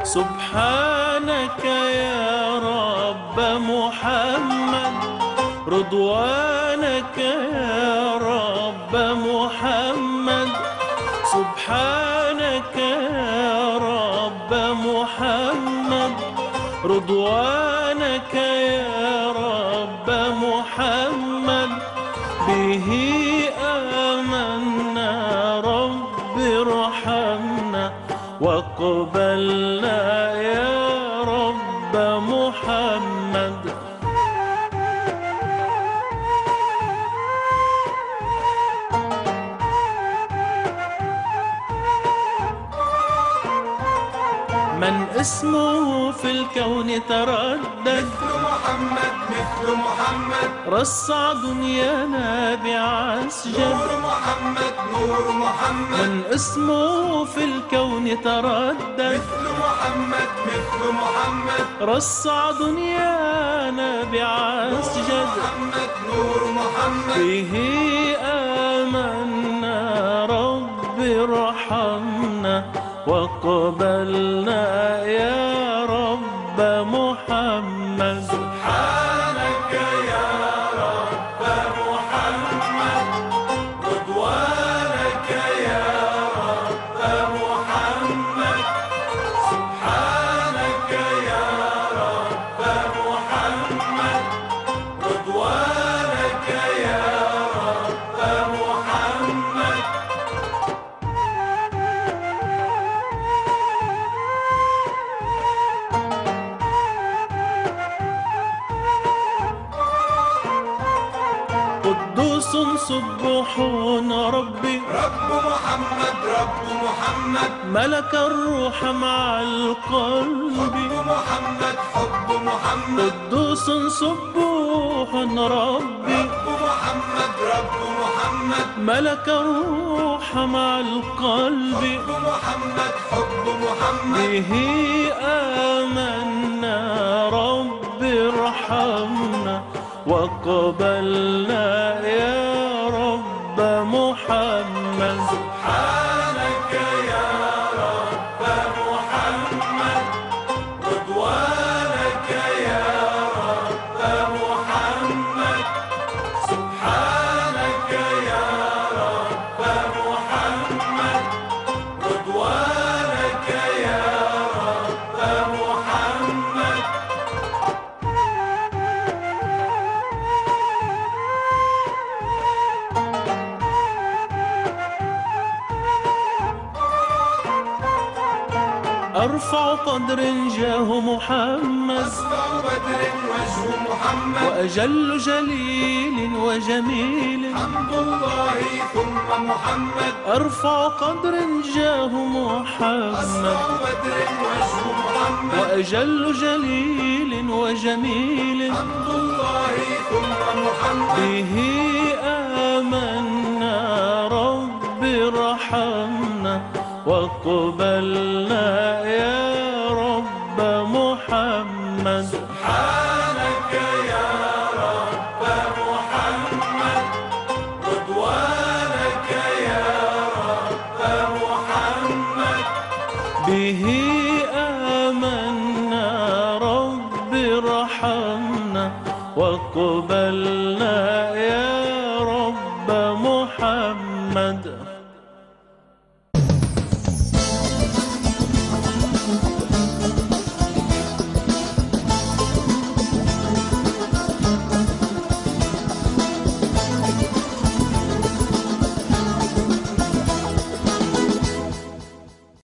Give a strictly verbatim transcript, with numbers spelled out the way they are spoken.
سبحانك يا رب محمد، رضوانك يا رب محمد، سبحانك يا رب محمد، رضوانك يا رب محمد، به آمنا رب ارحمنا واقبلنا يا رب محمد. من اسمه في الكون تردد مثل محمد مثل محمد، رصع دنيانا بعسجد. نور محمد نور محمد، من اسمه في الكون تردد مثل محمد مثل محمد، رصع دنيانا بعسجد. محمد نور محمد، به آمنا رب ارحمنا واقبلنا يا رب محمد. سبحانك يا رب محمد، رضوانك يا رب محمد، سبحانك يا رب محمد، رضوانك يا رب محمد. قدوس سبح ربي، رب محمد رب محمد، ملك الروح مع القلب. حب محمد حب محمد، قدوس سبح ربي، رب محمد رب محمد، ملك الروح مع القلب. حب محمد حب محمد، به آمنا رب ارحمنا واقبلنا يا رب محمد. سبحانك يا رب محمد، رضوانك يا رب محمد، سبحانك يا رب محمد، رضوانك يا رب محمد. أرفع قدر جاه محمد، أسمع بدر وجه محمد، وأجل جليل وجميل. حمد الله ثم محمد، أرفع قدر جاه محمد، أسمع بدر وجه محمد، وأجل جليل وجميل. حمد الله ثم محمد، به آمنا رب ارحمنا واقبلنا يا رب محمد. سبحانك يا رب محمد، رضوانك يا رب محمد، به آمنا رب ارحمنا واقبلنا